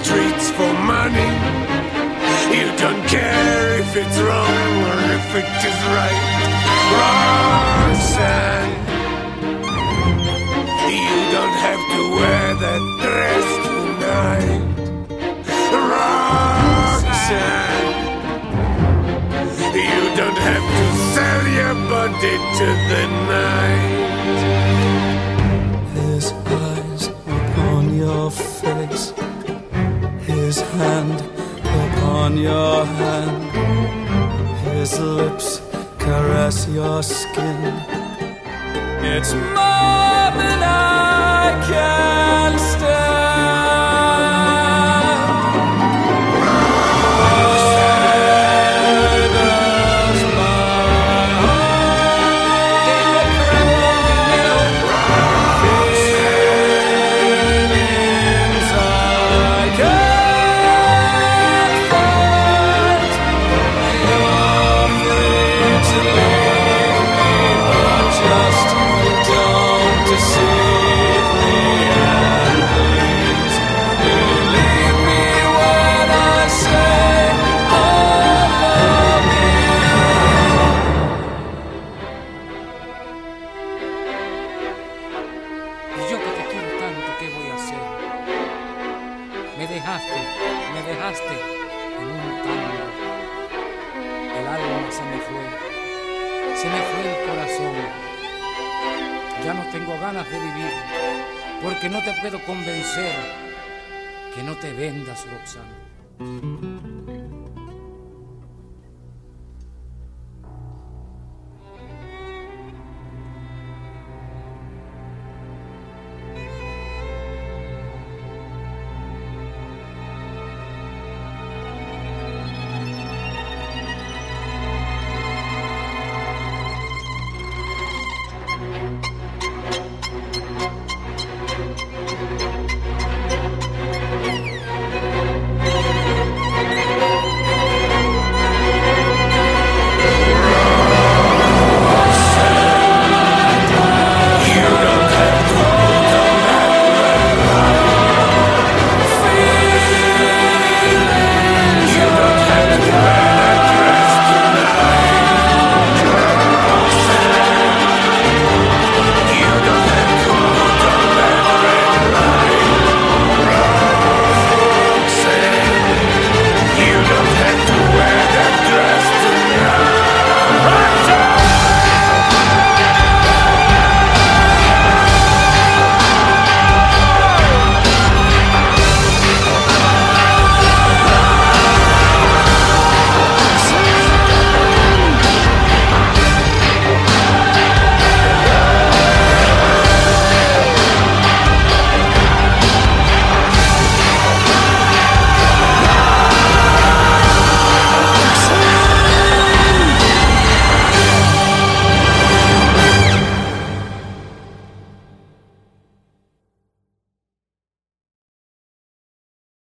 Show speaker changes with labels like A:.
A: streets for money. You don't care if it's wrong or if it is right. Roxanne, you don't have to wear that dress tonight. Roxanne, you don't have to sell your body to the night.
B: His eyes upon your face, his hand upon your hand, his lips caress your skin. It's more than I can stand.
C: Porque no te puedo convencer que no te vendas, Roxana.